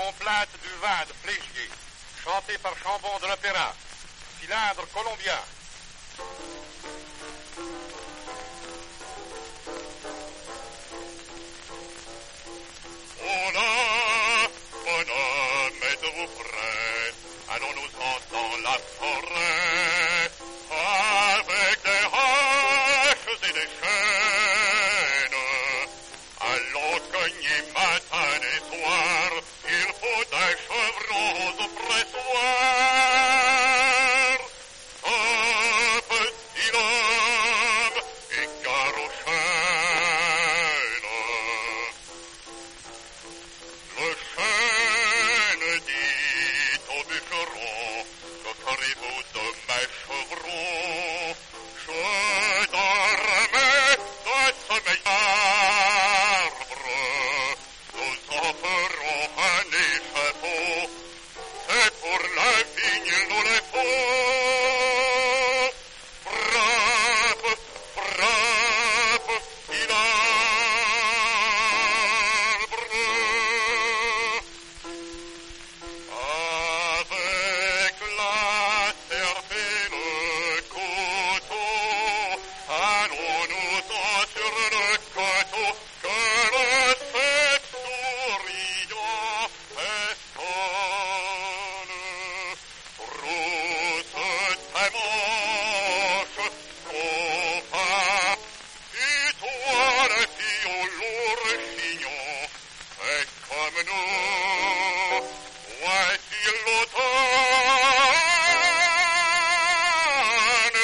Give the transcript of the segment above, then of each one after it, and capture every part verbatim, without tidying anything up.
complainte du vin de Flégier, chanté par Chambon de l'Opéra, cylindre colombien. Oh là, bonhomme, êtes-vous prêts? Allons-nous-en dans la forêt, avec des haches et des chaînes. Allons cogner matin et soir, il faut un chevron au pressoir. Un petit homme, égare aux chaînes. Le chêne dit au bûcheron, que ferez-vous de mes chevrons? Je dormais dans ce sommeil arbre, nous en ferons un échafaud, c'est pour la vigne nous les faut. Frappe, frappe, il arbre. Avec la serpe et le couteau, allons-nous-en sur le coteau, que le sexe souriant festonne. Rousse tes manches, trop pas, et toi la fille au lourd chignon, fais comme nous, voici l'automne.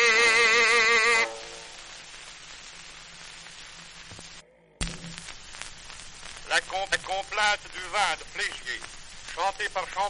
La, com- la complainte du vin de Flégier, chanté par Chambon.